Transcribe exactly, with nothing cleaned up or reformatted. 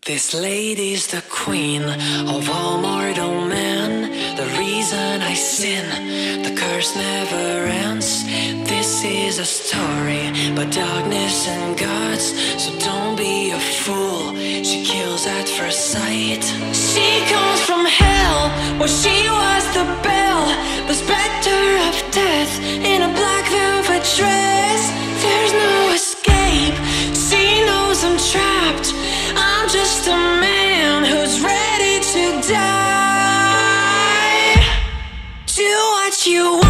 This lady's the queen of all mortal men. The reason I sin, the curse never ends. This is a story about darkness and gods, so don't be a fool. She kills at first sight. She comes from hell, where she was the belle, the specter of death in a black velvet dress. There's no escape, she knows I'm trapped. I'm just a man who's ready to die. Do what you want.